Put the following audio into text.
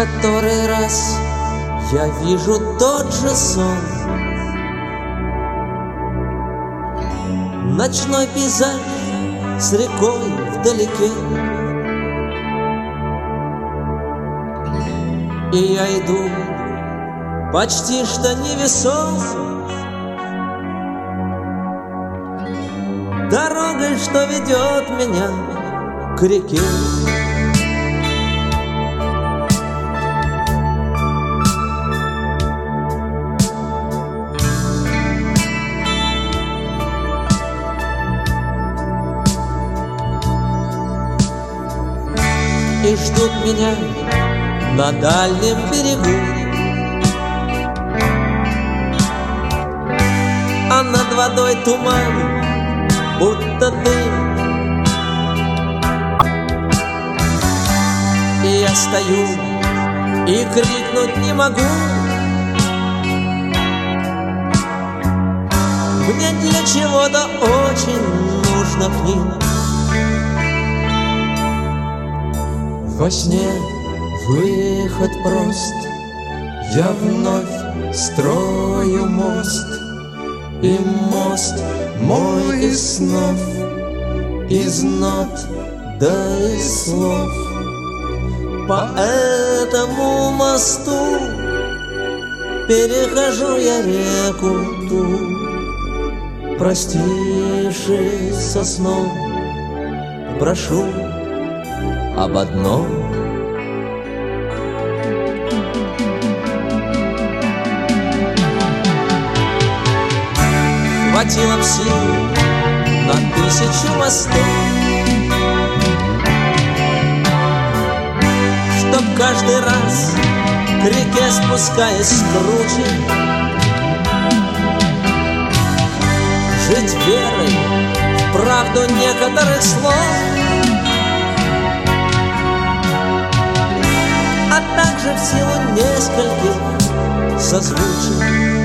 который раз я вижу тот же сон. Ночной пейзаж с рекой вдалеке, и я иду почти что невесом дорогой, что ведет меня к реке. И ждут меня на дальнем берегу, а над водой туман, будто дым. И я стою и крикнуть не могу. Мне для чего-то очень нужно к ним. Во сне выход прост, я вновь строю мост, и мост мой из снов, из нот да из слов. По этому мосту перехожу я реку ту, простившись со сном, прошу об одном. Хватило б сил на 1000 мостов, чтоб каждый раз к реке спускаясь круче, жить верой в правду некоторых слов, а также в силу нескольких созвучий.